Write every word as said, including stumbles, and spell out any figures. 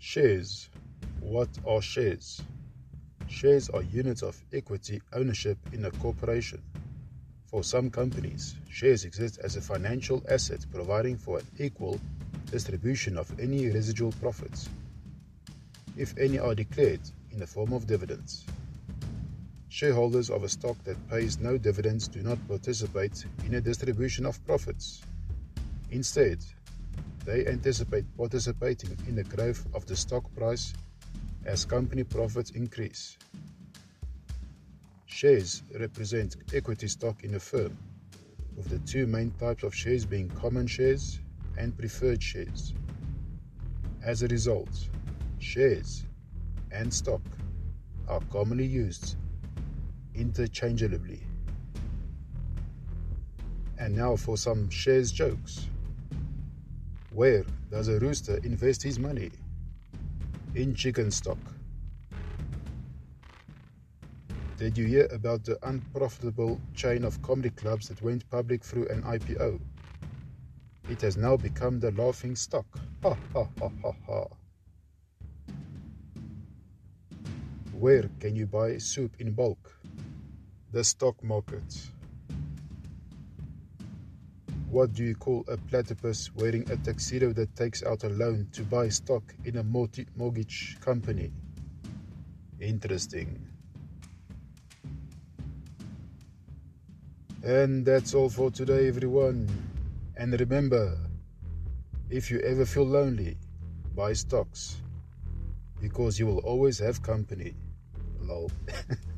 Shares. What are shares? Shares are units of equity ownership in a corporation. For some companies, shares exist as a financial asset providing for an equal distribution of any residual profits, if any are declared in the form of dividends. Shareholders of a stock that pays no dividends do not participate in a distribution of profits. Instead, they anticipate participating in the growth of the stock price as company profits increase. Shares represent equity stock in a firm, with the two main types of shares being common shares and preferred shares. As a result, shares and stock are commonly used interchangeably. And now for some shares jokes. Where does a rooster invest his money? In chicken stock. Did you hear about the unprofitable chain of comedy clubs that went public through an I P O? It has now become the laughing stock. Ha ha ha ha ha. Where can you buy soup in bulk? The stock market. What do you call a platypus wearing a tuxedo that takes out a loan to buy stock in a mortgage company? Interesting. And that's all for today, everyone. And remember, if you ever feel lonely, buy stocks, because you will always have company. Lol.